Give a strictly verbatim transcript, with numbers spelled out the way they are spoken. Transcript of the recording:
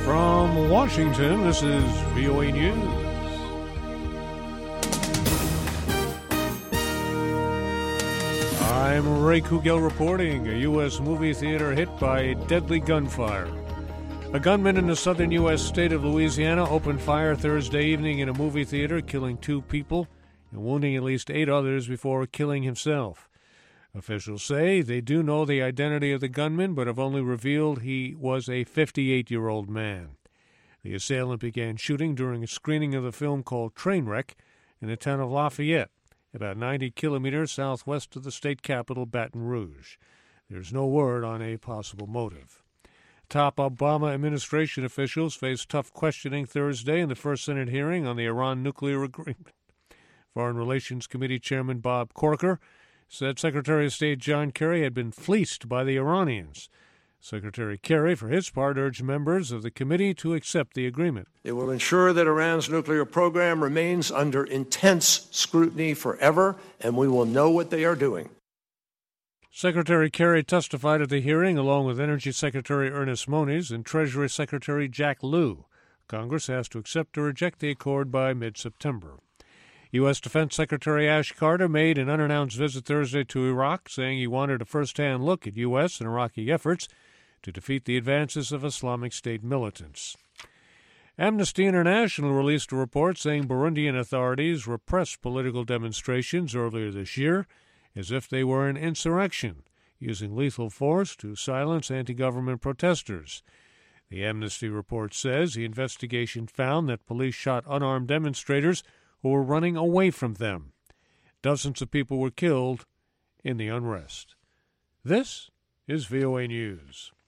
From Washington, this is V O A News. I'm Ray Kugel reporting. A U S movie theater hit by deadly gunfire. A gunman in the southern U S state of Louisiana opened fire Thursday evening in a movie theater, killing two people and wounding at least eight others before killing himself. Officials say they do know the identity of the gunman, but have only revealed he was a fifty-eight-year-old man. The assailant began shooting during a screening of the film called Trainwreck in the town of Lafayette, about ninety kilometers southwest of the state capital, Baton Rouge. There's no word on a possible motive. Top Obama administration officials faced tough questioning Thursday in the first Senate hearing on the Iran nuclear agreement. Foreign Relations Committee Chairman Bob Corker said Secretary of State John Kerry had been fleeced by the Iranians. Secretary Kerry, for his part, urged members of the committee to accept the agreement. It will ensure that Iran's nuclear program remains under intense scrutiny forever, and we will know what they are doing. Secretary Kerry testified at the hearing along with Energy Secretary Ernest Moniz and Treasury Secretary Jack Lew. Congress has to accept or reject the accord by mid-September. U S. Defense Secretary Ash Carter made an unannounced visit Thursday to Iraq, saying he wanted a first-hand look at U S and Iraqi efforts to defeat the advances of Islamic State militants. Amnesty International released a report saying Burundian authorities repressed political demonstrations earlier this year as if they were an insurrection, using lethal force to silence anti-government protesters. The Amnesty report says the investigation found that police shot unarmed demonstrators who were running away from them. Dozens of people were killed in the unrest. This is V O A News.